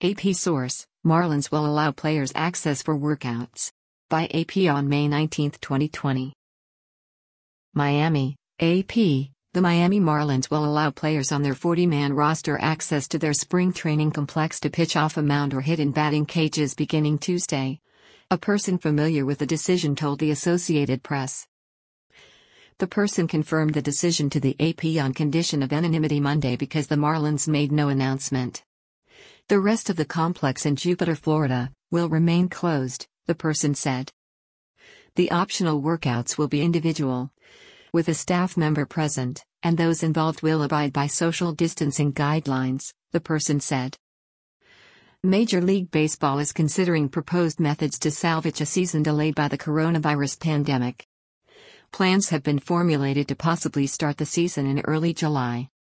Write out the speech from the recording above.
AP source: Marlins will allow players access for workouts. By AP on May 19, 2020. Miami, AP. The Miami Marlins will allow players on their 40-man roster access to their spring training complex to pitch off a mound or hit in batting cages beginning Tuesday. A person familiar with the decision told the Associated Press. The person confirmed the decision to the AP on condition of anonymity Monday because the Marlins made no announcement. The rest of the complex in Jupiter, Florida, will remain closed, the person said. The optional workouts will be individual, with a staff member present, and those involved will abide by social distancing guidelines, the person said. Major League Baseball is considering proposed methods to salvage a season delayed by the coronavirus pandemic. Plans have been formulated to possibly start the season in early July.